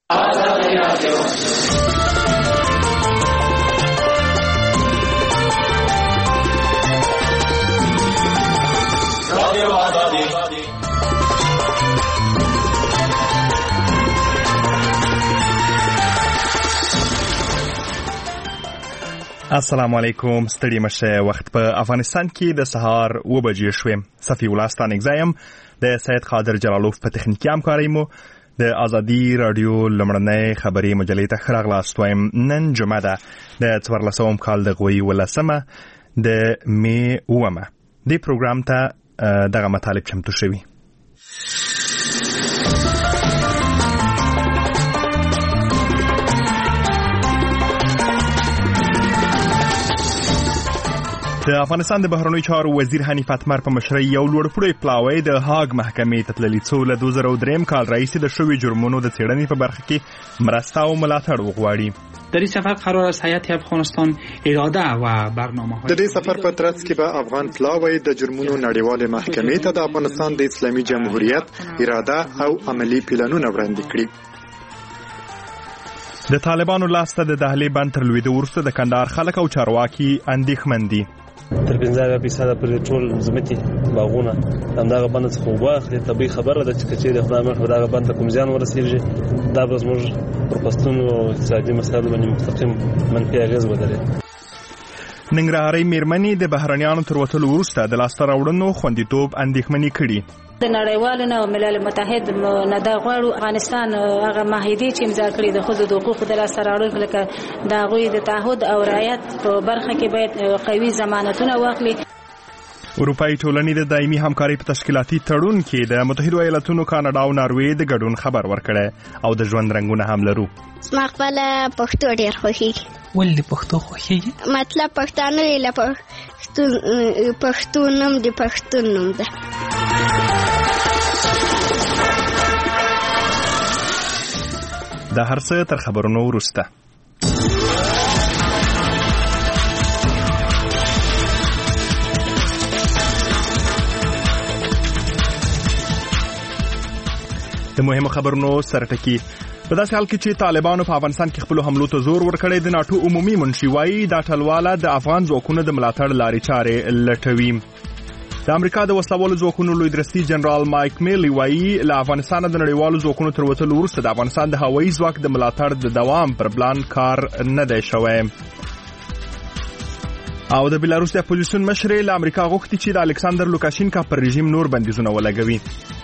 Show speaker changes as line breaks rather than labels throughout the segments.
السلام علیکم. ستړي مشه. وخت په افغانستان کې د سهار 2 بجې شوې. صفی الله ستانک زایم د سید قادر جلالوف په تخنیکي همکارۍ مو د ازادي رادیو لمړنۍ خبري مجلې ته ښه راغلاست وایم. نن جمعه ده د 14 کال د غوي ولسمه د می 9. د پروګرام ته دغه مطالب چمتو شوي. د افغانستان د بهرنیو چارو وزیر حنیف اتمر په مشرۍ یو لوړپوړی پلاوی د هاګ محکمې ته تللی، څو له 2003 کال راهیسې د شویو جرمونو د څېړنې په برخه کې مرسته او ملاتړ وغواړي.
در این سفر قرار است هیئت افغانستان اراده و برنامه‌های
د دې سفر په ترڅ کې به افغان پلاوی د جرمونو نړیوالې محکمې ته د افغانستان د اسلامي جمهوریت اراده او عملی پلانونه وړاندې کړي.
د طالبانو لاسته د دهلې بند تر لوېدو وروسته د کندهار خلک او چارواکي اندېښمن دي.
تر 15% پر ټول ځمکې باغونه همدغه بند څخه واخلي. طبيعي خبره ده چې کچېرې خدای مخ دغه بند کوم ځان ورسېږي، دا به زموږ پر پښتون او اقتصادي مسایلو باندې مستقیم منفي اغېز ولري.
ننګرهارۍ میرمنې د بهرنیانو تر وتلو وروسته د لاسته راوړنو خوندیتوب اندېښمنې کړي.
د نړیوالو نه ملل متحد نه د غواړو افغانستان هغه معاهدې چې امضا کړي د ښځو د حقوقو د لاسته راوړلو لکه د هغوی د تعهد او رعایت په برخه کې باید قوي ضمانتونه واخلي.
اروپایي ټولنې د دایمي همکارۍ په تشکیلاتي تړون کې د متحده ایالاتونو، کاناډا او ناروې د ګډون خبر ورکړی او د ژوند رنګونه هم لرو.
زما خپله پښتو ډېر خوښېږي.
ولې پښتو خوښېږي؟
مطلب پښتانه له پښتون نوم د پښتون نوم ده.
د هر څه تر خبرونو وروسته د مهمو خبرونو سرټکی. په داسې حال کې چې طالبانو په افغانستان کې خپل حملو ته زور ورکړی، د ناټو عمومي منشي وایي دا ټلواله د افغان ځواکونو د ملاتړ لارې چارې لټوي. د امریکا د وسلوالو ځواکونو لوی درستي جنرال مایک میلی وایي له افغانستان د نړیوالو ځواکونو تر وتلو وروسته د افغانستان د هوایي ځواک د ملاتړ د دوام پر پلان کار نه دی شوی. او د بیلاروس د اپوزیسیون مشر له امریکا غوښتي چې د الکساندر لوکاشینکا پر رژیم نور بندیزونه ولګوي.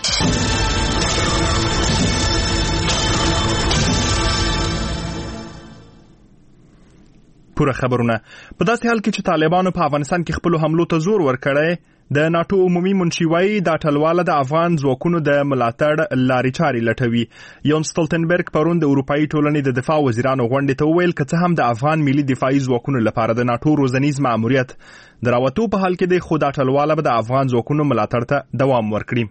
پوره خبرونه. په داسې حال کې چې طالبانو په افغانستان کې خپل حملو ته زور ورکړی، د ناټو عمومي منشي وایي دا ټلواله د افغان ځواکونو د ملاتړ لارې چارې لټوي. یون سټولټنبرګ پرون د اروپایي ټولنې د دفاع وزیرانو غونډې ته وویل که څه هم د افغان ملي دفاعي ځواکونو لپاره د ناټو روزنیز ماموریت د راوتو په حال کې دی، خو دا ټلواله به د افغان ځواکونو ملاتړ ته دوام ورکړي.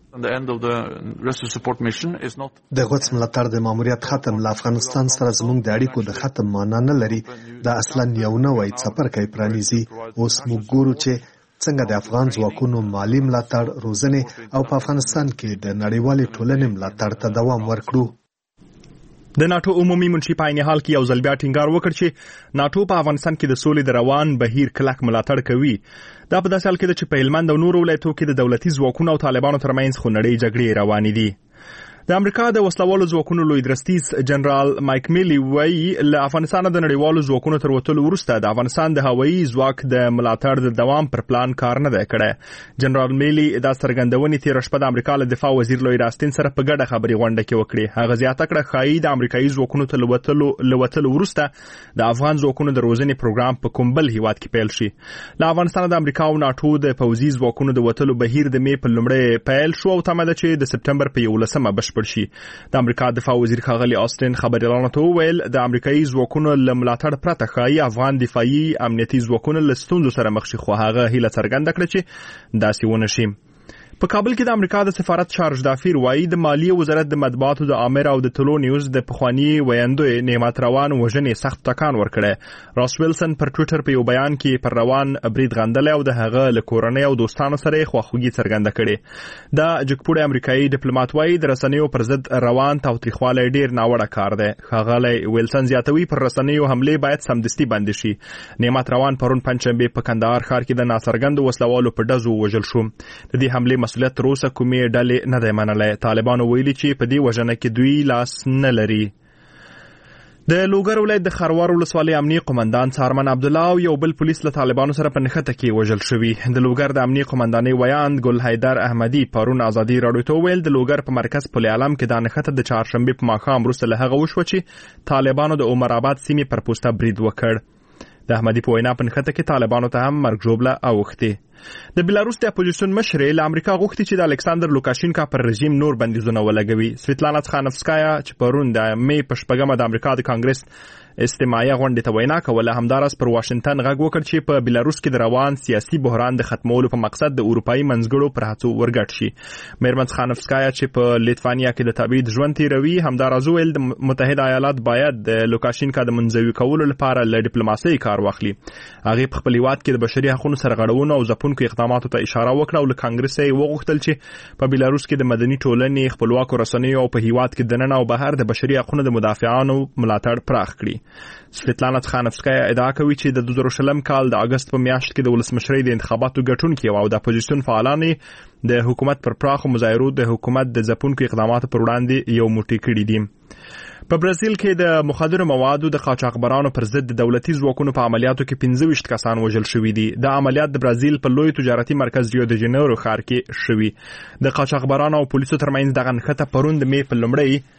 د غوڅ ملاتړ د ماموریت ختم له افغانستان سره زموږ د اړیکو د ختم معنا نه لري. دا اصلا یو نوی څپرکی پرانیزي. اوس موږ ګورو چې څنګه د افغان ځواکونو مالی ملاتړ، روزنې او په افغانستان کې د نړیوالې ټولنې ملاتړ ته دوام ورکړو.
د ناټو عمومي منشي په عین حال کې یو ځل بیا ټینګار وکړ چې ناټو په افغانستان کې د سولې د روان بهیر کلک ملاتړ کوي. دا په داسې حال کې چې په هلمند او نورو ولایتونو کې د دولتي ځواکونو او طالبانو ترمنځ خونړۍ جګړې روانې دي. د امریکا د وسلوالو ځواکونو لوی درستي جنرال مایک میلی وایي له افغانستان د نړیوالو ځواکونو تر وتلو وروسته د افغانستان د هوایي ځواک د ملاتړ د دوام پر پلان کار نه دی کړی. جنرال میلی دا څرګندونې تېره شپه د امریکا له دفاع وزیر لوی راستین سره په ګډه خبري غونډه کې وکړې. هغه زیاته کړه ښایي د امریکایي ځواکونو ته له وتلو وروسته د افغان ځواکونو د روزنې پروګرام په کوم بل هیواد کې پیل شي. له افغانستان د امریکا او ناټو د پوځي ځواکونو د وتلو بهیر د می په لومړی پیل شو او تمه ده چې د سپټمبر په 11 بشپړ شي. د امریکا دفاع وزیر ښاغلی آسټن خبريالانو ته وویل د امریکایي ځواکونو له ملاتړ پرته ښایي افغان دفاعي امنیتي ځواکونه له ستونزو سره مخ شي، خو هغه هیله څرګنده کړه چې داسې ونه شي. په کابل کې د امریکا د سفارت چارج دافیر وایي د مالیې وزارت د مطبوعاتو د امر او د ټلو نیوز د پخوانی ویاندوی نعمت روان وژنې سخت ټکان ورکړی. راس ویلسن پر ټوئیټر په یو بیان کې پر روان برید غندلی او د هغه له کورنۍ او دوستانو سره خواخوږي څرګنده کړې. دا جګپوړی امریکایي ډیپلوماټ وایي د رسنیو پر ضد روان تاوتریخوالی ډیر ناوړه کار دی. ښاغلی ویلسن زیاتوي پر رسنیو حملې باید سمدستي بندې شي. نعمت روان پرون پنجشنبې په کندهار ښار کې د ناڅرګندو وسلوالو په ډزو وژل شو. د دې حملې مسؤلیت تر اوسه کومې ډلې نه دی منلی. طالبانو ویلي چې په دې وژنه کې دوی لاس نه لري. د لوګر ولایت د خروار ولسوالۍ امنیه قومندان څارمن عبدالله او یو بل پولیس له طالبانو سره په نښته کې وژل شوي. د لوګر د امنیه قومندانۍ ویاند ګل حیدر احمدي پرون ازادي راډیو ته وویل د لوګر په مرکز پل علم کې دا نښته د چهارشنبې په ماښام وروسته له هغه وشوه چې طالبانو د عمر آباد سیمې پر پوسته برید وکړ. د احمدي په وینا په نښته کې طالبانو ته هم مرګ ژوبله اوښتې. د بلاروس د اپوزیسیون مشرې له امریکا غوښتي چې د الکساندر لوکاشینکا پر رژیم نور بندیزونه ولګوي. سویتلانا تخانفسکایا چې پرون د مې په 6 د امریکا د کانګرس استماعیه غونډې ته وینا کوله همداراز پر واشنگټن غږ وکړ چې په بلاروس کې د روان سیاسي بحران د ختمولو په مقصد د اروپایي منځګړو پر هڅو ورګډ شي. میرمن تخانفسکایا چې په لیتوانیا کې د تبعید ژوند تیروي همداراز ویل د متحده ایالات باید د لوکاشینکا د منځوي کولو لپاره له ډیپلوماسۍ کار واخلي. هغه په خپل هیواد کې د بشري حقوقو سرغړونو او ځپونکو اقداماتو ته اشاره وکړه او له کانګرس یې وغوښتل چې په بلاروس کې د مدني ټولنې خپلواکو رسنیو او په هیواد کې دننه او بهر د بشري حقوقو د مدافعانو ملاتړ پراخ کړي. سویتلانا تخانفسکایا ادعا کوي چې د 2020 کال د اگست په میاشت کې د ولسمشرۍ د انتخاباتو ګټونکي او د اپوزیسیون فعالان د حکومت پر پراخو مظاهرو د حکومت د ځپونکو اقداماتو پر وړاندې یو موټی کړي دي. په برازیل کې د مخدرو موادو د قاچاقبرانو پر ضد د دولتي ځواکونو په عملیاتو کې 25 کسان وژل شوي دي. د عملیات د برازیل په لوی تجارتي مرکز ریو د جنیرو ښار کې شوي. د قاچاقبرانو او پولیسو ترمنځ دغه نښته پرون د مې په لومړۍ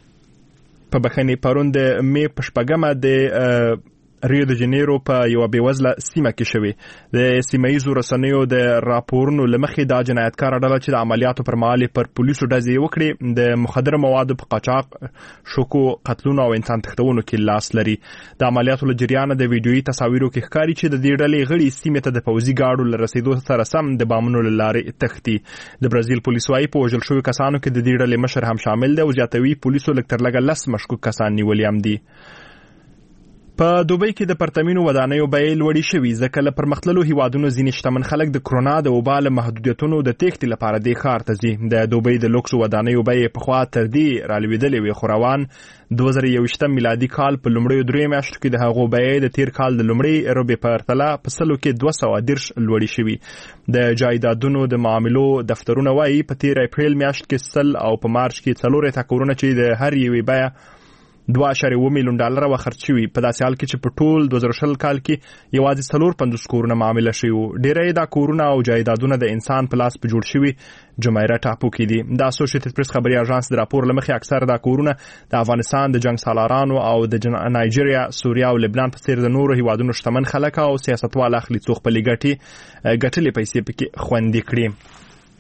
پرون د مې په 6 د ریو د جنیرو په یو بېوزله سیمه کې شوي. د سیمه‌ییزو رسنیو د راپورونو له مخې دا جنایتکاره ډله چې د عملیاتو پر مهال پر پولیسو ډزې وکړې د مخدره موادو په قاچاق، شوکو، قتلونو او انسان تښتونو کې لاس لري. د عملیاتو له جریانه د ویډیویي تصاویرو کې ښکاري چې د دې ډلې غړي سیمې ته د پوځي ګاډو له رسیدو سره سم د بامونو له لارې تښتي. د برازیل پولیس وايي په وژل شویو کسانو کې د دې ډلې مشر هم شامل دی او زیاتوي پولیسو لږ تر لږه 10 مشکوک کسان نیولي هم دي. په دوبۍ کې د پرتمینو ودانیو بیې لوړې شوي ځکه له پرمختللو هیوادونو ځینې شتمن خلک د کرونا د وبا له محدودیتونو د تېښتې لپاره دې ښار ته ځي. د دوبۍ د لوکسو ودانیو بیې پخوا تر دې رالوېدلې وې خو روان 2021 میلادي کال په لومړیو 3 میاشتو کې د هغو بیې د تیر کال د لومړۍ ربع په پرتله په سلو کې 210 لوړې شوي. د جایدادونو د معاملو دفترونه وایي په تیر اپریل میاشت کې 100 او په مارچ کې 4 کورونه چې د هر یوې بیه $2.1 میلیون وخرج شوي. په داسې حال کې چې په ټول 2020 کال کې یوازې 450 کورونه معامله شوي وو. ډېری دا کورونه او جایدادونه د انسان په لاس په جوړ شوي جمعیره ټاپو کې دي. د اسوسییټډ پریس خبري اژانس د راپور له مخې اکثر دا کورونه د افغانستان د جنگ سالارانو او د نایجیریا، سوریا او لبنان په څیر د نورو هیوادونو شتمن خلک او سیاستوال اخلي څو خپلې ګټلې پیسې پکې خوندي کړي.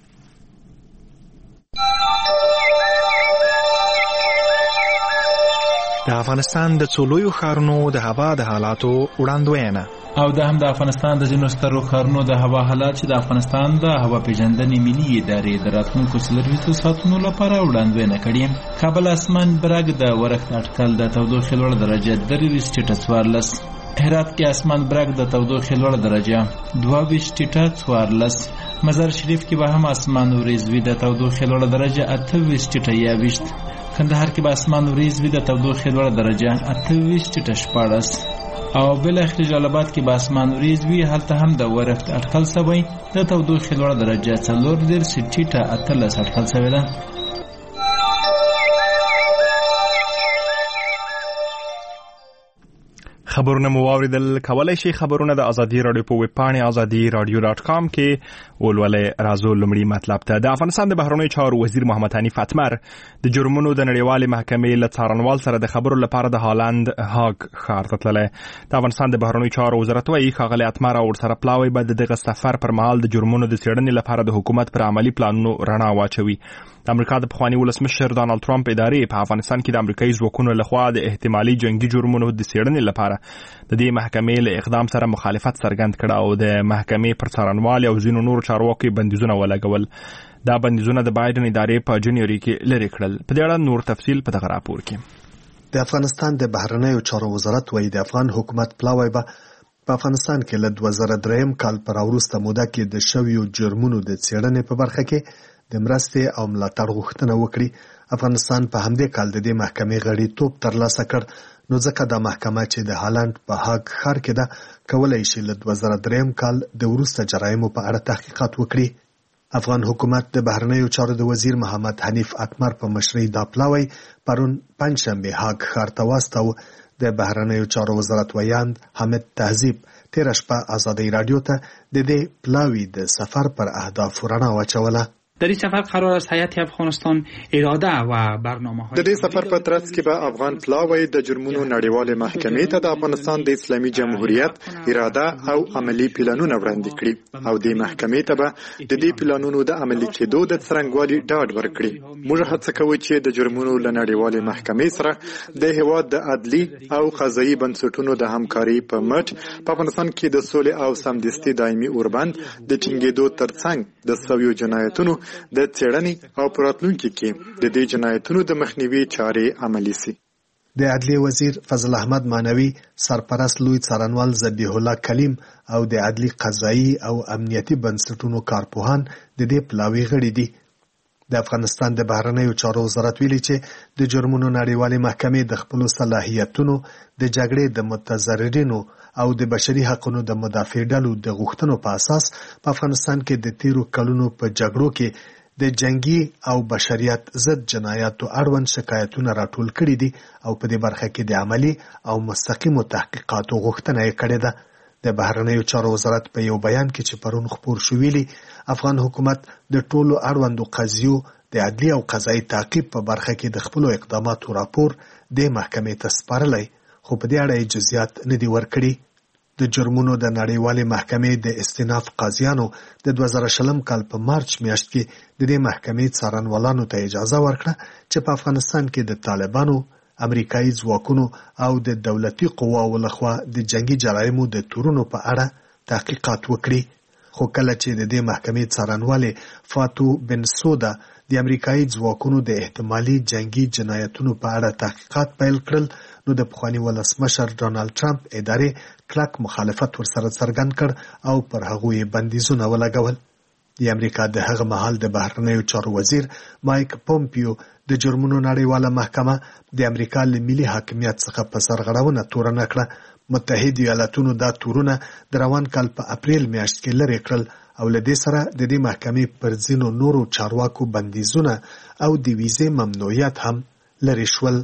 د افغانستان د څولویو ښارونو د هوا د حالاتو وړاندوینه
او د هم د افغانستان د ځینو سترو ښارونو د هوا حالات چې د افغانستان د هوا پیژندنې ملي ادارې د راتلونکو 24 ساعتونو لپاره وړاندوینه کړې. کابل اسمان برګ د ورښت اټکل د تودوخې لوړ درجه 3.14. هرات کې اسمان برګ د تودوخې لوړ درجه 22.14. مزار شریف کې به هم اسمان وریځ وي د تودوخې لوړ درجه 28.21. کندهار کې به اسمان وریځ وي د تودوخې لوړ درجه 28.14. او بل اخر جلال آباد کې به اسمان وریځ وي هلته هم د ورښت اټکل شوی د تودوخې لوړ درجه 4.18 اټکل شوی ده.
خبرونه مو واوریدل. کولای شي خبرونه د ازادي رادیو په ویب پاڼه azadi.radio.com کې ولولئ. راځو لومړی مطلب ته. د افغانستان د بهرنیو چارو وزیر محمد حنیف اتمر د جرمونو د نړیوالې محکمې له څارنوال سره د خبرو لپاره د هالند هاګ ښار ته تللی. د افغانستان د بهرنیو چارو وزارت وايي ښاغلی اتمر او ورسره پلاوی به د دغه سفر پر مهال د جرمونو د څېړنې لپاره د حکومت پر عملي پلانونو رڼا واچوي. د امریکا د پخوانی ولسمشر ډانلډ ټرمپ ادارې په افغانستان کې د امریکایي ځواکونو لخوا د احتمالي جنگي جرمونو د څېړنې لپاره د دې محکمې له اقدام سره مخالفت څرګند کړ او د محکمې پر څارنوال او ځینو نورو چارواکو بندیزونه ولګول. دا بندیزونه د بایدن ادارې په جنوري کې لرې کړل. په دې اړه نور تفصیل په دغه راپور کې.
د افغانستان د بهرنیو چارو وزارت وايي د افغان حکومت پلاوی به په افغانستان کې له 2003 کال پر وروسته موده کې د شویو جرمونو د څېړنې په برخه کې د مرستې او ملاتړ غوښتنه وکړي. افغانستان په همدې کال د دې محکمې غړیتوب ترلاسه کړ، نو ځکه د محکمه چې د هالند په هاګ ښار کې ده کولای شي له 2003 کال د وروسته جرایمو په اړه تحقیقات وکړي. افغان حکومت د بهرنیو چارو د وزیر محمد حنیف اتمر په مشرۍ دا پلاوی پرون پنځشنبه هاګ ښار ته واستاوه. د بهرنیو چارو وزارت ویاند حمید تهذیب تېره شپه ازادۍ راډیو ته د دې پلاوی د سفر پر اهدافو رڼا واچوله.
در این سفر قرار است هیئت افغانستان اراده و برنامه‌های
د دې سفر په ترڅ کې به افغان پلاوی د جرمونو نړیوال محکمې ته د افغانستان د اسلامي جمهوریت اراده او عملی پلانونه وړاندې کړي او د محکمې ته به د دې پلانونو د عملي کېدو د څرنګوالي ډاډ ورکړي. موږ هڅه کوو چې د جرمونو له نړیوال محکمې سره د هیواد د عدلي او قضایي بنسټونو د همکاري په مټ په افغانستان کې د سولې او سمدستي دایمي اوربند د ټینګېدو ترڅنګ د سویو جنایتونو د څېړنې او پراتلونکو کې د دې جنایتونو د مخنیوي چارې عملي سي.
د عدلیې وزیر فضل احمد مانوي، سرپرست لوی څارنوال ذبیح الله کلیم او د عدلي قضایي او امنیتي بنسټونو کارپوهان د دې پلاوی غړي دي. د افغانستان د بهرنیو چارو وزارت ویلي چې د جرمونو نړیوالې محکمې د خپل صلاحیتونو د جګړې د متضررینو او د بشري حقوقو د مدافع ډلو د غوښتنو په اساس په افغانستان کې د تیرو کلونو په جګړو کې د جنگي او بشریت ضد جنایاتو اړوند شکایتونه راټول کړي دي او په دې برخه کې د عملی او مستقیمو تحقیقاتو غوښتنه یې کړې ده. د بهرنیو چارو وزارت په یو بیان کې چې پرون خپور شو ویلي افغان حکومت د ټولو اړوندو قضیو د عدلي او قضایي تعقیب په برخه کې د خپل اقداماتو راپور د محکمې ته سپارلی، خو په دې اړه اجازهات نه دي ورکړي. د جرمونو د نړیوالې محکمې د استیناف قاضیانو د 2020 کال په مارچ میاشت کې د دې محکمې څارنوالانو ته اجازه ورکړه چې په افغانستان کې د طالبانو، امریکایي ځواکونو او د دولتي قواو لخوا د جنگي جرایمو د تورونو په اړه تحقیقات وکړي. خو کله چې د دې محکمې څارنوالې فاتو بن سودا د امریکایي ځواکونو د احتمالي جنگي جنایتونو په اړه تحقیقات پیل کړل، نو د پخوانی ولسمشر ډانلډ ټرمپ ادارې کلک مخالفت ورسره څرګند کړ او پر هغوی بندیزونه ولګول. د امریکا د هغه مهال د بهرنیو چارو وزیر مایک پومپیو د جرمونو نړیواله محکمه د امریکا له ملي حاکمیت څخه په سرغړونه تورنه کړه. متحده ایالاتونو دا تورونه د روان کال په اپریل میاشت کې لرې کړل او له دې سره د دې محکمې پر ځینو نورو چارواکو بندیزونه او د ویزې ممنوعیت هم لرې شول.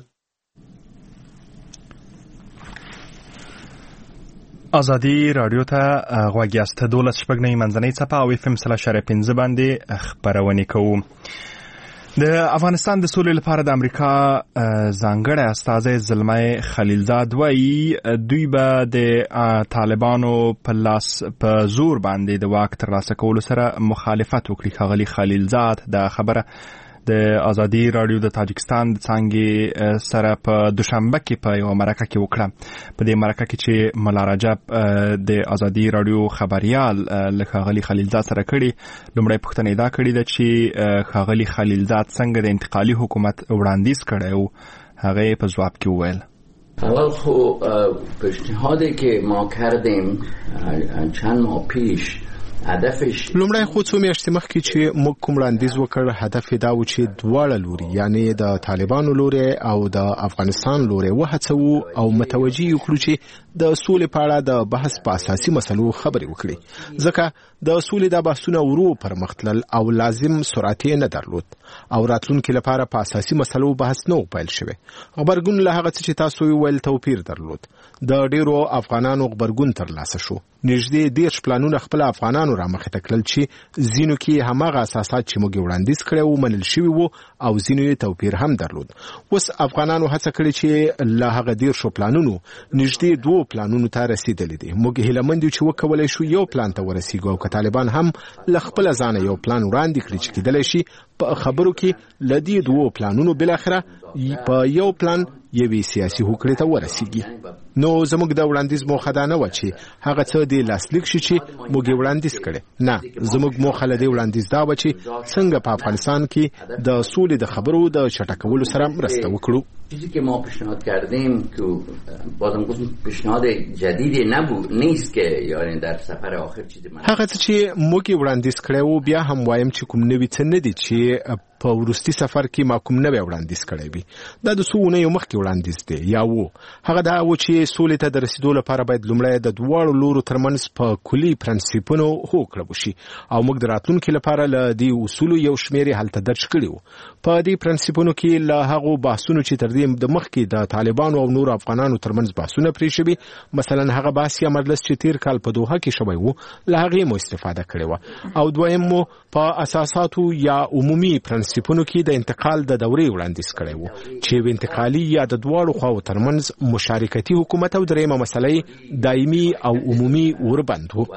ازادي رادیو ته غوږ یاست. 12 شپږ نه منځنۍ څپه او FM 3.5 باندې خبرونه کوو. د افغانستان د سولې لپاره د امریکا ځانګړی استازی زلمي خلیلزاد وایي دوی به د طالبانو په لاس په زور باندې د واک ترلاسه کولو سره مخالفت وکړي. ښاغلي خلیلزاد د خبره د ازادي رادیو د تاجکستان د څانګې سره په دوشنبه کې په یو مرکه کې وکړه. په دې مرکه کې چې ملا رجب د ازادي رادیو خبريال له ښاغلي خلیلزاد سره کړي، لومړی پوښتنه دا کړې ده چې ښاغلي خلیلزاد څنګه د انتقالي حکومت وړاندیز کړی او هغه په جواب کې وویل
اول خو پیشنهادی که ما کردیم چند ماه پیش
لومړی خو څو میاشتې مخکې چې موږ کوم وړاندیز وکړ هدف دا و چې دواړه لوري یعنی د طالبانو لوري او د افغانستان لوري وهڅوو او متوجي وکړو چې د سولې په اړه د بحث په اساسي مسلو خبرې وکړي، ځکه د سولې د بحثونو ورو پرمختلل او لازم سرعت نه درلود او راتلونکي لپاره په اساسي مسلو بحث نه پیل شوی. خبرګون له هغه چې تاسو ویل توپیر درلود. د ډیرو افغانانو خبرګون ترلاسه شو. نږدې 10 پلانونه خپل افغانانو بدلونونو رامخې ته کړل چې ځینو کې هماغه اساسات چې موږ وړاندیز کړي وو منل شوي وو او ځینو یې توپیر هم درلود. اوس افغانانو هڅه کړې چې له هغه 10 پلانونو نږدې 2 پلانونو ته رسیدلي دي. موږ هیلهمند یو چې وکولای شو یو پلان ته ورسیږو او که طالبان هم له خپل ځانه یو پلان وړاندې کړي چې کېدلی شي په خبرو کې له دې 2 پلانونو بالاخره په یو پلان یوې سیاسي هوکړې ته ورسیږي. نو زموږ د وړاندیز موخه دا نه و چې هغه څه د لاسلیک شي چې موږ وړاندیز کړي. نه، زموږ موخه له دې وړاندیز دا و چې څنګه په افغانستان کې د سولې د خبرو د چټکولو سره مرسته وکړو.
چیزی که ما پیشنهاد کردیم که بازم گفتم پیشنهاد جدیدی نیست که یعنی در سفر آخر چیزی
هغه چې موږ وړاندیز کړو بیا هم وایم چې کوم نوی څه نه دي چې په ورستي سفر کې ما کوم نوی وړاندیز کړی وي. دا د سونه یو مخکې وړاندیز دی یا وو. هغه دا و چې سولې ته د رسیدو لپاره باید لومړی د دواړو لورو ترمنځ په کلي پرنسپونو هوکړه وشي او موږ د راتلونکي لپاره له دې اصولو یو شمېر یې هلته درج کړي وو. په دې پرنسپونو کې له هغو بحثونو چې تر دې د مخکې د طالبانو او نور افغانانو ترمنځ بحثونه پرې شوي، مثلا هغه بحث یا مجلس چې تیر کال په دوحه کې شوی وو له هغې مو استفاده کړې وه. او دویم مو په اساساتو یا عمومي پرنسپونو کې د انتقال د دورې وړاندیز کړی وو چې انتقالي یا د دواړو خواو ترمنځ مشارکتي حکومت او درېیمه مسله دایمي او عمومي وربند وو.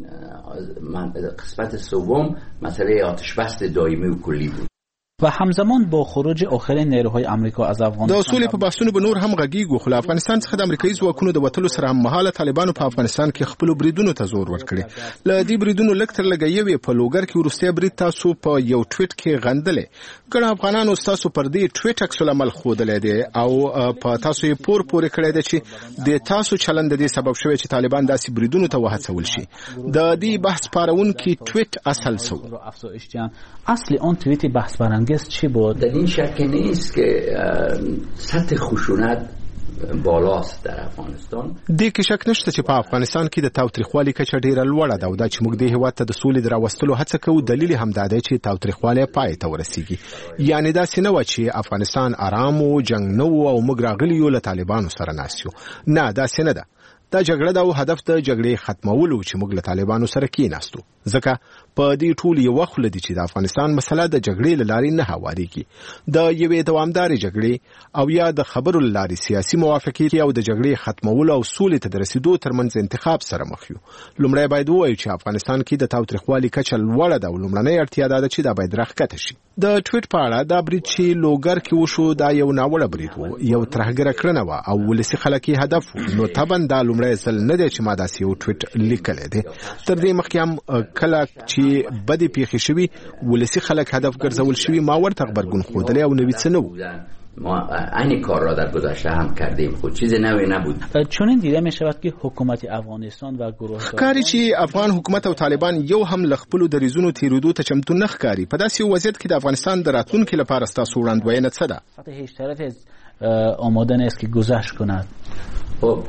قسمت سوم مسئله آتشبس دائمی و کلی بود.
و همزمان با خروج آخرین نیروهای آمریکا از افغانستان
د سولې په بحثونو به نور هم غږیږو، خو افغانستان څخه د امریکایي ځواکونو د وتلو سره هم مهاله طالبانو په افغانستان کې خپل بریدونو ته زور ورکړي. له دې بریدونو لږ تر لږه یوې په لوګر کې وروستی برید تاسو په یو ټویټ کې غندلې. ګڼ افغانانو ستاسو پر دې ټویټ عکس العمل ښودلی دی او په تاسو یې پورې کړی دی چې د تاسو چلند د دې سبب شوی چې طالبان داسې بریدونو ته وهڅول شي. د دې بحث پارونکي ټویټ اصل څه و؟
اصل اون توییت بحث برانگیز چی بود؟
در این شک نیست که سطح خشونت بالاست در افغانستان.
دې کې شک نشته چې په افغانستان کې د تاوتریخوالي کچه ډیره لوړه ده او دا چې موږ د هېواد ته د سولې د راوستلو هڅه کوو دلیل هم دا دی چې تاوتریخوالی پای ته ورسیږي. یعنې داسې نه وه چې افغانستان آرام و، جنګ نه و او موږ راغلي یو له طالبانو سره ناست یو. نه، داسې نه ده. دا جګړه دا او هدف د جګړې ختمولو چې موږ له طالبانو سره کېناستو. ځکه په دې ټول یو خوله دي چې د افغانستان مسله د جګړې له لارې نه هوارېږي. د یوې دوامدارې جګړې او یا د خبرو له لارې سیاسي موافقې او د جګړې ختمولو او سولې ته د رسیدو ترمنځ انتخاب سره مخ یو. لومړی باید ووایو چې افغانستان کې د تاوتریخوالي کچه لوړه ده او لومړنۍ اړتیا دا ده چې دا باید راښکته شي. د ټویټ په اړه دا برید چې لوګر کې وشو دا یو ناوړه برید و، یو ترهګره کړنه وه او ولسي خلک یې هدف و. نو طبعا دا لومړی ځل نه دی چې ما داسې یو ټویټ لیکلی دی. تر دې مخکې هم کله چې بدې پیښې شوي ولسي خلک هدف ګرځول شوي ما ورته غبرګون ښودلی او نوي څه نه و.
ما این کار را در گذشته هم کردیم، خود چیز نوی نبود.
چون این دیده می شود که حکومت افغانستان و گروه
ښکاري چې افغان حکومت او طالبان یو هم له خپلو دریځونو تېرېدو ته چمتو نه ښکاري. په داسې یو وضعیت کې د افغانستان د راتلونکي لپاره ستاسو وړاندوینه څه ده؟
هیچ طرف آماده نیست که گذشت کند.
خب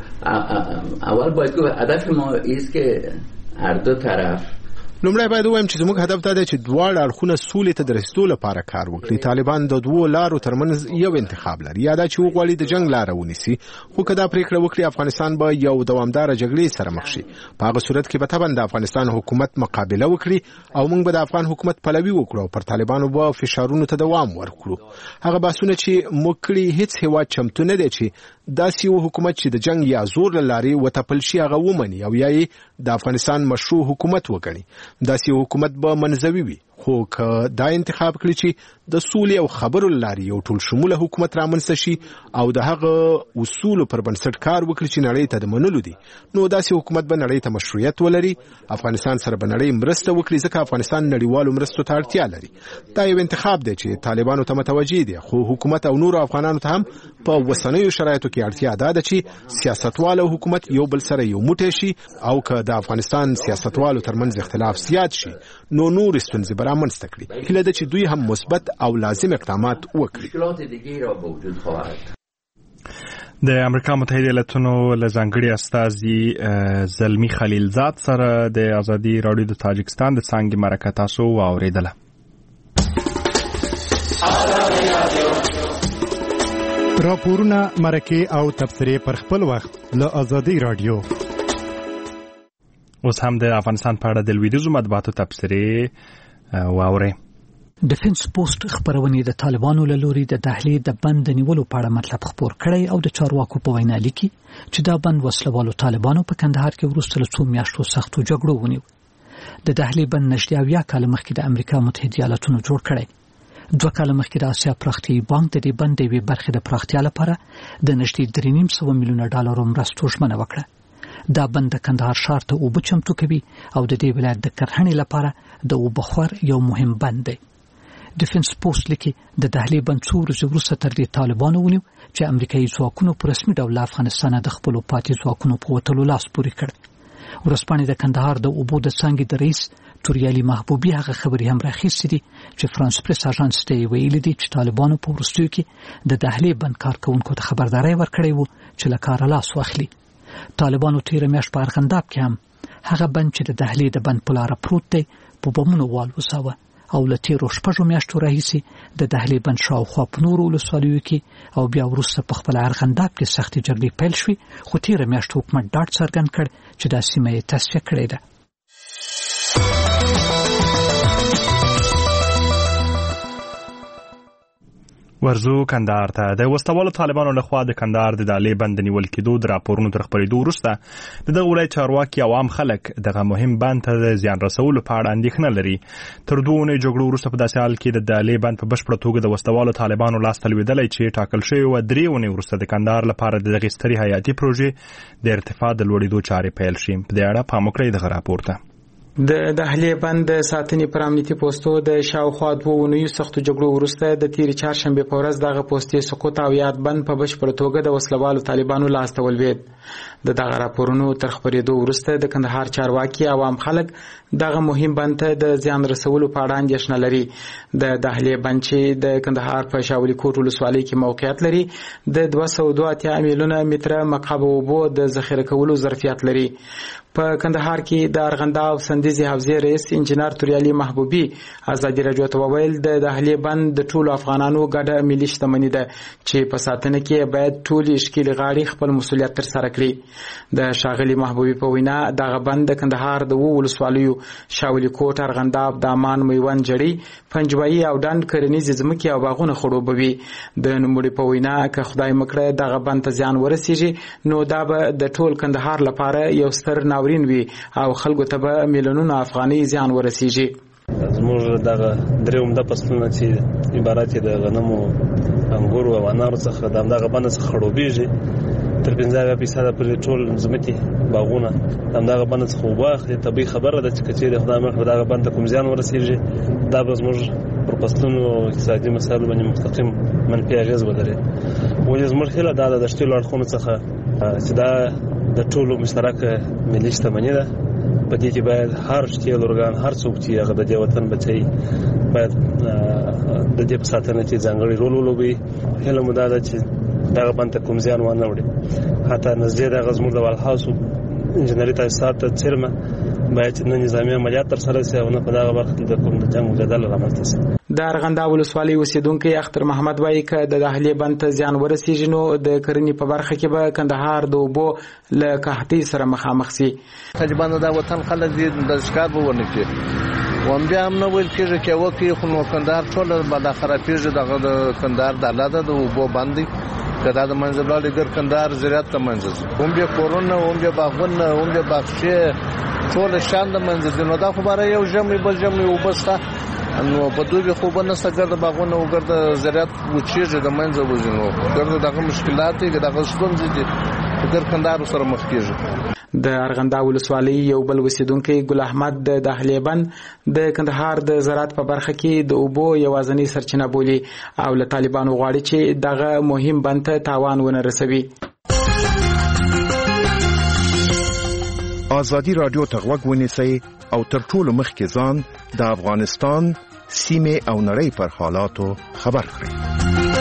اول باید گفت هدف ما است که هر دو طرف
لومړی باید ووایم چې زموږ هدف دا دی چې دواړه اړخونه سولې ته د رسیدو لپاره کار وکړي. طالبان د دوو لارو ترمنځ یو انتخاب لري، یا دا چې وغواړي د جنګ لاره ونیسي، خو که دا پرېکړه وکړي افغانستان به یو دوامداره جګړې سره مخ شي. په هغه صورت کې به طبعا د افغانستان حکومت مقابله وکړي او موږ به د افغان حکومت پلوي وکړو او پر طالبانو به فشارونو ته دوام ورکړو. هغه بحثونه چې موږ کړي هیڅ هېواد چمتو نه دی چې داسې یو حکومت چې د جنګ یا زور له لارې وتپل شي هغه ومني او یا یې د افغانستان مشروع حکومت وګڼي. داسې یو حکومت به منځوي وي، خو که دا انتخاب کړي چې د سولې او خبرو له لارې یو ټول شموله حکومت رامنځته شي او د هغه اصولو پر بنسټ کار وکړي چې نړۍ ته د منلو دي، نو داسې حکومت به نړۍ ته مشروعیت ولري. افغانستان سره به نړۍ مرسته وکړي ځکه افغانستان نړیوالو مرستو ته اړتیا لري. دا یو انتخاب دی چې طالبانو ته متوجه دي، خو حکومت او نورو افغانانو ته هم په اوسنیو شرایطو کې اړتیا ده چې سیاستوال او حکومت یو بل سره یو موټی شي او که د افغانستان سیاستوالو ترمنځ اختلاف زیات شي نو نور ستونزې به رامنځته کړي. هیله ده چې دوی هم مثبت او لازم اقدامات وکړي.
د امریکا متحده ایالاتونو له ځانګړي استازي زلمی خلیلزاد سره د ازادي راډیو د تاجکستان د څانګې مرکه تاسو واورېدله.
راپورونه، مرکې او تبصرې پر خپل وخت له ازادي راډیو.
اوس هم د افغانستان په اړه د لویدیځو مطبوعاتو تبصرې واورئ.
ډیفنس پوسټ خبرونه د طالبانو له لوري د دهلې د بند نیولو په اړه مطلب خبر کړی او د چارواکو په وینا لیکي چې دا بند وسلوالو طالبانو په کندهار کې وروسته له څو میاشتو سختو جګړو ونیو. د دهلې بند نږدې 70 کال مخکې د امریکا متحده ایالاتونو جوړ کړی. 2 کال مخکې د آسیا پراختیایي بانک د دې بند د برخې د پراختیا لپاره د نږدې 3.5 میلیونه ډالر مرستو ژمنه وکړه. دا بند د کندهار ښار ته اوبه چمتو کوي او د دې ولایت د کرهڼې لپاره د اوبه خور یو مهم بند دی. ډیفنس پوسټ لیکي د دهلې بند څو ورځې وروسته تر دې طالبانو ونیو چې امریکایي ځواکونو په رسمي ډول افغانستان د خپل پاتې ځواکونو په وتلو لاس پورې کړ. ورځپاڼې د کندهار د اوبو د څانګې د رئیس توریالي محبوبي هغه خبري هم راخیستې دي چې فرانس پریس اژانس ته ویلي دي چې طالبانو په وروستیو کې د دهلې بند کارکونکو ته خبرداري ورکړې وو چې له کاره لاس واخلي. طالبانو تیر میاشت په ارغنداب کې هم هغه بند چې د دهلې د بند په لار پروت دی په بمونو والوساوه او له تیرو 6 میاشتو راهیسې د دهلې بند شاوخوا په نورو ولسوالیو کې او بیا وروسته په خپل ارغنداب کې سختې جګړې پیل شوې خو تیر میاشت حکومت ډاډ څرګند کړ چې دا سیمه یې تصفیه کړې ده.
ورزو کندهار ته. د وسلوالو طالبانو لخوا د کندهار د دهلې بند نیول کېدو د راپورونو تر خپرېدو وروسته د دغه ولایت چارواکي عوام خلک دغه مهم بند ته د زیان رسولو په اړه اندېښنه لري. تر 2 اونۍ جګړو وروسته په داسې حال کې د دهلې بند په بشپړه توګه د وسلوالو طالبانو لاس ته لوېدلی چې ټاکل شوی و 3 اونۍ وروسته د کندهار لپاره د دغې سترې حیاتي پروژې د ارتفاع د لوړېدو چارې پیل شي. په دې اړه پام وکړئ دغه راپور ته.
د دهلې بند ساتنې پر امنیتي پوسټو د شاوخوا 2 اونیو سختو جګړو وروسته د تیر چهارشنبه په ورځ دغه پوسټي سقوط او یاد بند په بشپړه توګه د وسلوالو طالبانو لاس ته ولوېد. د دغه راپورونو تر خبرېدو وروسته د کندهار چارواکي عوام خلک دغه مهم بند ته د زیان رسولو په اړه اندېښنه لري. د دهلې بند چې د کندهار په شاولي کوټ ولسوالۍ کې موقعیت لري د 282 میلیونه متره مکعب اوبو د ذخیره کولو ظرفیت لري. په کندهار کې د ارغنداب سندیزي حوزې رئیس انجنیر توریالي محبوبي ازادي راډیو ته وویل د دهلې بند د ټولو افغانانو ګډه ملي شتمني ده چې په ساتنه کې باید ټول اشکیل غاړي خپل مسولیت تر سره کړي. د شاغلي محبوبي په وینا دغه بند د کندهار د ولسوالیو شاولي کوټ ارغنداب دامان میوند جړی پنجوایي او ډند کرنیز ځمکې او باغونه خړوبوي. د نوموړي په وینا که خدای مکړه دغه بند ته ځان ورسیږي نو دا به د ټول کندهار لپاره یو ستر ناورین وي او خلکو ته به میلیونونه افغانۍ زیان ورسیږي.
زموږ دغه درې عمده فصلونه چې عبارت د غنمو انګورو او انارو څخه دغه بند څخه خړوبېږي تر 50% پورې ټول ځمکې باغونه دغه بند څخه اوبه اخلي. طبیعي خبره ده چې کچېرې خدای مکړه دغه بند ته کوم زیان ورسیږي دا به زموږ پر فصلونو اقتصادي مسایلو باندې مستقیم منفي اغېز ولري. ولې زموږ هیله دا ده د شتیلو اړخونو څخه چې دا د ټولو مشترکه ملي شتمني ده. په دې کې باید هر شتیل ارګان هر څوک چې هغه د دې وطن بچي باید د دې په ساتنه کې ځانګړی رول ولوبي. هله مو دا ده چې دغه بند ته کوم زیان ونه وړي. حتی نږدې دغه زموږ د والهاوس انجنیري تاسیسات ته څیرمه باید نه نظامي عملیات تر سره شي او نه په دغه برخه کې د کوم د جنگ مجادله رامنځته شي.
د ارغنداب ولسوالۍ اوسیدونکي اختر محمد وایي چې د دهلې بند ته زیان ورسیږي نو د کرنې په برخه کې به کندهار د اوبو له قحطۍ سره مخامخ شي.
طالبانو د وطن خلک د ښکار به ونه کړي و بیا هم نه ویل کېږي چې وکړي خو نو کندهار ټول به د خرابېږي. دغه د کندهار د الاده د اوبو باندې کدا د منځ بلال ګر کندهار زراعت ته منځ هم به کورونه هم به باغونه هم به باغچې ټول شان د منځ نو دا خبره یو جمعي بل جمعي وبسته نو په دوی خو به نه سګر د باغونه او ګر د زراعت وچېږي د منځ وځنو ګر دغه مشکلات دي دغه ستونزې دي ګر کندهار سره مخ کېږي.
د ارغنداب ولسوالۍ یو بل اوسیدونکی ګل احمد د دهلې بند د کندهار د زراعت په برخه کې د اوبو یوازینی سرچینه بولي او له طالبانو غواړي چې دغه مهم بند ته تاوان ونه رسوي.
آزادی رادیو ته غوږ ونیسئ او تر ټولو مخکې ځان د افغانستان سیمې او نړۍ پر حالاتو خبر کړئ.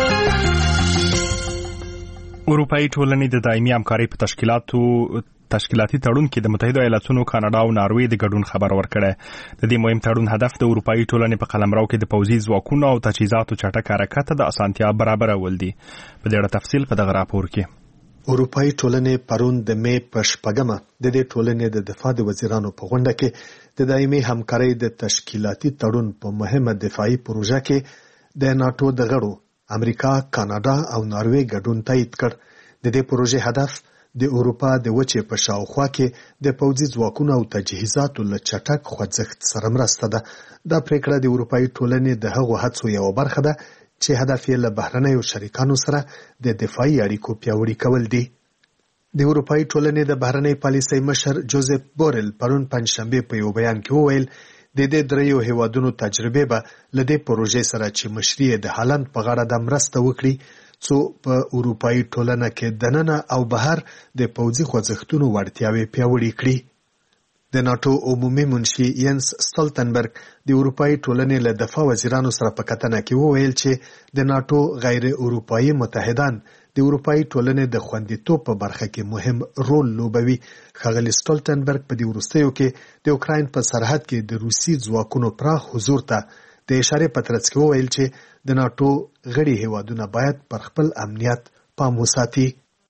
اروپایي ټولنې د دایمي همکارۍ په تشکیلاتي تړون کې د متحده ایالاتونو کاناډا او ناروې د ګډون خبر ورکړی. د دې مهم تړون هدف د اروپایي ټولنې په قلمرو کې د پوځي ځواکونو او تجهیزاتو چټک حرکت د اسانتیا برابرول دي. په دې اړه تفصیل په دغه راپور کې.
اروپאי ټولنې پرون د می په 8مه د دې ټولنې د دفاع د وزیرانو په غونډه کې د دایمي همکارۍ د تشکیلاتي تړون په مهمه دفاعي پروژه کې د ناتو د غړو امریکا، کاناډا او ناروې ګډون تایید کړ. د دې پروژې هدف د اروپا د وچې په شاوخوا کې د پوځي ځواکونو او تجهیزاتو له چټک خوځښت سره مرسته ده. دا پریکړه د اروپאי ټولنې د هغو هڅو یو برخه ده چې هدف یې له بهرنیو شریکانو سره د دفاعي اړیکو پیاوړي کول دي. د اروپאי ټولنې د بهرنۍ پالیسۍ مشر جوزف بورل پرون پنځشنبه په یو بیان کې وویل د دې دریو هیوادونو تجربه به له دې پروژې سره چې مشري د هالند په غاړه د مرسته وکړي څو په اروپאי ټولنه کې دننه او بهر د پوځي خوځښتونو وړتیاوې پیاوړې کړي. د ناتو عمومي منشي ینس ستولتنبرګ د اروپאי ټولنې له دفاع وزیرانو سره په کتنه کې وویل چې د ناتو غیر اروپאי متحدان د اروپאי ټولنې د خوندیتوب په برخه کې مهم رول لوبوي. ښاغلي ستولتنبرګ په دې وروستیو کې د اوکراین په سرحد کې د روسي ځواکونو پراخ حضور ته د اشاره په ترڅ کې وویل چې د ناتو غړي هیوادونه باید پر خپل امنیت پام وساتي.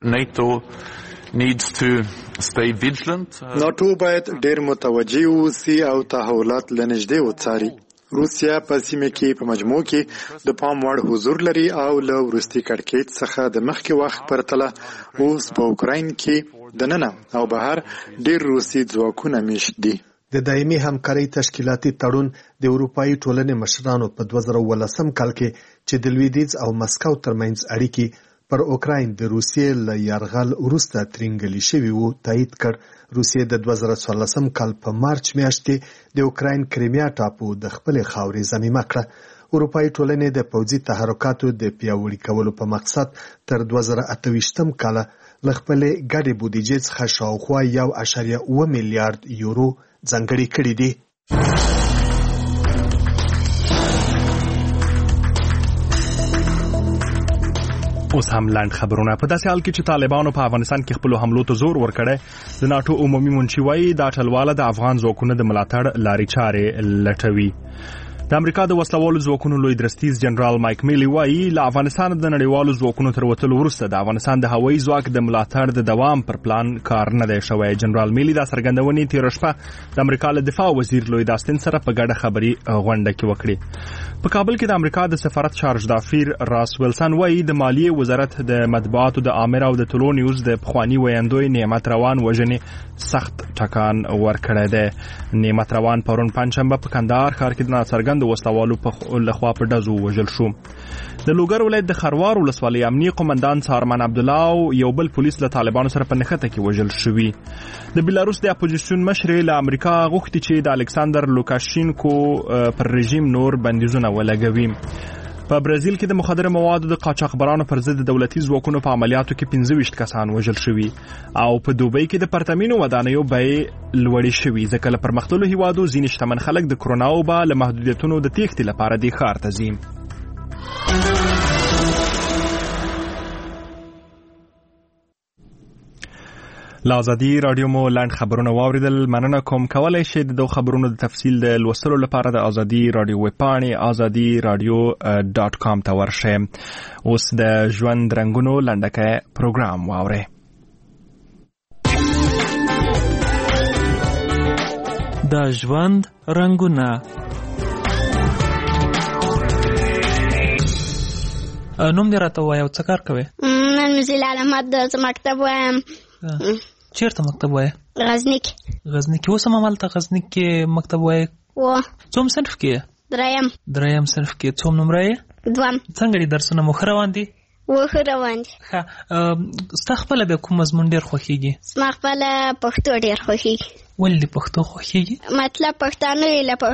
ناتو باید ډېر متوجه اوسي او تحولات له نږدې وڅاري. روسیا په سیمه کې په مجموع کې د پام وړ حضور لري او له وروستي کړکېچ څخه د مخکې وخت پرتله اوس په اوکراین کې دننه او بهر ډېر روسي ځواکونه میشت دي.
د دایمي همکارۍ تشکیلاتي تړون د اروپאי ټولنې مشرانو په 2018 کال کې چې د لویدیځ او مسکو ترمنځ اړیکې پر اوکراین د روسیې له یرغل وروسته ترنګلي شوي وو تایید کړ. روسیې د 2014 کال په مارچ میاشت کې د اوکراین کریمیا ټاپو د خپلې خاورې ضمیمه کړه. اروپאי ټولنې د پوځي تحرکاتو د پیاوړي کولو په مقصد تر 2028 کال له خپلې ګډې بودیجې څخه شاوخوا 1.1 میلیارډ یورو ځانګړي کړي دي.
اوس هم لاند خبرونه. په داسې حال کې چې طالبانو په افغانستان کې خپل حملو ته زور ورکړی، د ناتو عمومي منشي وایي دا ټلواله د افغان ځواکونو د ملاتړ لارې چارې لټوي. د امریکا د وسلوالو ځواکونو لوی درستیز جنرال مایک میلی وایي له افغانستان د نړیوالو ځواکونو تر وتلو وروسته د افغانستان د هوایي ځواک د ملاتړ د دوام پر پلان کار نه دی شوی. جنرال میلی دا څرګندونې تېره شپه د امریکا له دفاع وزیر لوی داستن سره په ګډه خبري غونډه کې وکړي. په کابل کې د امریکا د سفارت چارج دافیر راس ویلسن وایي د مالیې وزارت د مطبوعاتو د آمر او د ټولو نیوز د پخوانی ویاندوی نعمت روان وژنې سخت ټکان ورکړی دی. نعمت روان پرون پنځشنبه په کندهار ښار کې د ناڅرګندو وسلوالو په لخوا په ډزو وژل شو. د لوګر ولایت د خروار ولسوالۍ امنیه قومندان سارمن عبدالله او یو بل پولیس له طالبانو سره په نښته کې وژل شوي. د بیلاروس د اپوزیسیون مشر له امریکا غوښتي چې د الکساندر لوکاشینکو پر رژیم نور بندیزونه ولګوي. په برازیل کې د مخدره موادو د قاچاقبرانو پر ضد د دولتي ځواکونو په عملیاتو کې 25 کسان وژل شوي او په دوبۍ کې د پرتمینو ودانیو بیې لوړې شوي ځکه له پرمختللو هیوادو ځینې شتمن خلک د کرونا وبا له محدودیتونو د تېښتې لپاره دې ښار ته ځي. له ازادي رادیو مو لاند خبرونه واوریدل. مننه کوم. کولای شئ د خبرونو د تفصیل د لوستلو لپاره د ازادي رادیو ویب پاڼې azadi.radio.com ته ورشئ. اوس د ژوند رنګونو لنډکه پروګرام واورئ.
د ژوند رنګونه. نوم دې راته وایه او څه کار کوې؟
نن مې زیلال احمد د مکتب وایم.
چیرته مکتب وایې؟
غزني کې.
غزني کې. اوس هم همالته غزني کې مکتب وایې؟ څوم صنف کې؟ دریم صنف کې. څوم نمره یې؟
دوم.
څنګه دي درسونه مو ښه روان دي؟
ښه روان دي.
ستا خپله بیا کوم مضمون ډېر خوښېږي؟
زما خپله پښتو ډېر خوښېږي.
ولې دې پښتو خوښېږي؟
مطلب پښتانه یې له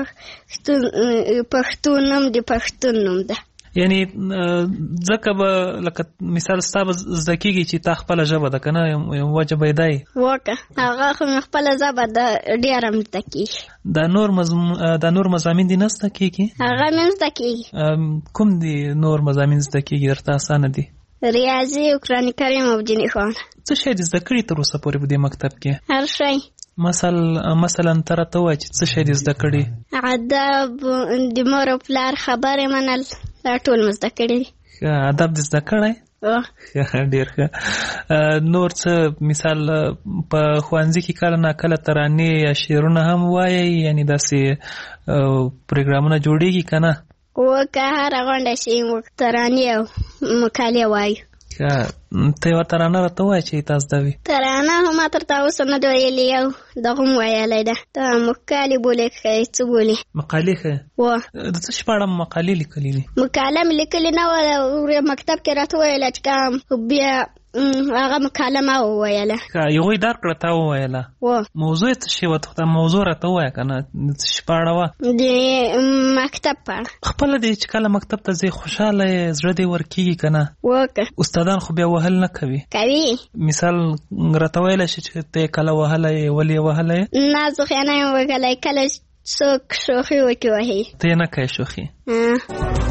پښتون نوم د پښتون نوم ده.
یعنی ځکه به لکه مثال ستا به زده کېږي چې تا خپله ژبه ده که نه وجه به یې دا یي
وکړه هغه خو مې خپله ژبه ده ډېره مې زده کېږي.
دا نور مضامین دي نه زده کېږي؟
هغه مې زده کېږي.
کوم دي نور مضامین زده کېږي درته اسانه دي؟
ریاضي او قرآن کریم او دیني ښوونه.
څه شی دې زده کړي تر اوسه پورې په دې مکتب کې؟
هر شی.
مثلا ته راته ووایه چې څه شی دې زده کړي؟
ادب، د مور او پلار خبرې منل، دا ټول مې زده کړي دي.
ادب دې زده کړی؟ ډیر ښه. نور څه مثال په ښوونځي کې کله نه کله ترانې یا شعرونه هم وایي، یعنی داسې پروګرامونه جوړیږي که نه؟
که هره غونډه شي موږ ترانې او مقالې وایو.
ته یوه ترانه راته ووایه چې تاسو ده وي.
ترانه خو ما تر اوسه نه ده ویلې، یو دغه هم ویلی ده. ته مقالې بولې ښایي څه بولې؟
مقالې ښه د څه شي په اړه مقالې لیکلې دي؟
مقاله مې لیکلې نه وه، مکتب کې راته وویله چې کوم بیا هغه مقاله ما وویله.
یوه یې درکړه تا وویله؟ موضوع یې څه شی وه؟ ته موضوع راته ووایه که نه، د څه شي په اړه وه؟
د مکتب په اړه. خپله
دې چې کله مکتب ته ځې خوشحاله یې، زړه دې ورکېږي که نه؟ استادان خو بیا وهل نه کوي؟
کوي.
مثال راته ویلی شي چې ته یې کله وهلی یې، ولې یې وهلی یې؟
نه زه خو یې نه یم وهلی، کله څوک شوخي وکړي وهي.
ته یې نه کوې شوخي؟